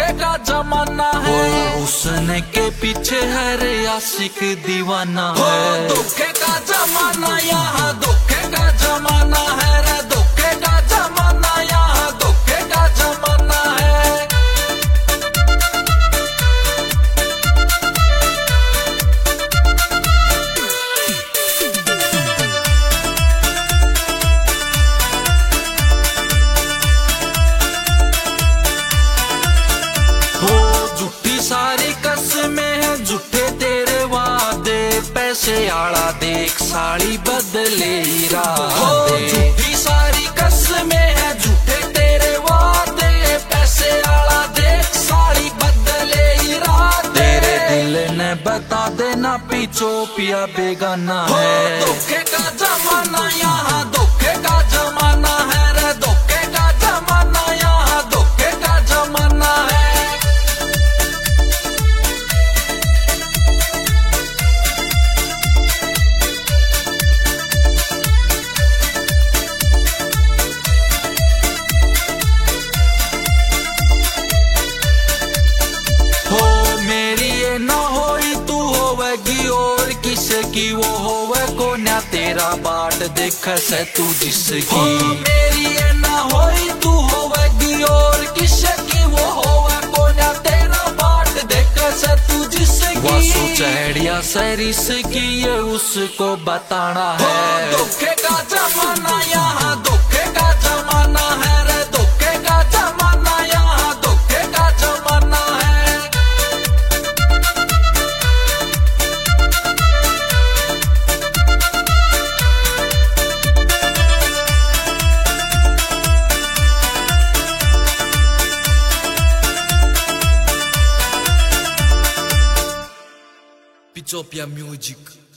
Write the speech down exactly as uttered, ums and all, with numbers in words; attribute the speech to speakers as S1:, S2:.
S1: धोखे का जमाना है, हुस्न के पीछे हर आशिक दीवाना है। धोखे का जमाना यहाँ धोखे का जमाना है रे, धोखे का जमाना यहाँ धोखे का जमाना है। सारी कसमें हैं झूठे तेरे वादे, पैसे आड़ा देख साड़ी बदले इरादे। झूठी सारी कसमें हैं झूठे तेरे वादे, पैसे आड़ा देख साड़ी बदले इरादे। तेरे दिल ने बता देना पीछो पिया बेगाना है। धोखे का जमाना यहाँ धोखे का जमाना है रे, धोखे का जमाना यहाँ धोखे का जमाना है। की वो होवे कोन्या तेरा बाट देख से तू जिसकी, मेरी ये ना होई तू होवेगी और किसे की वो होवे कोन्या तेरा बाट देख से तू जिसकी। वासु चढ़िया सरिस की ये उसको बताना है। धोखे का जमाना यहाँ धोखे का जमाना है रे, धोखे का जमाना यहाँ धोखे का जमाना है। Pitopia Music.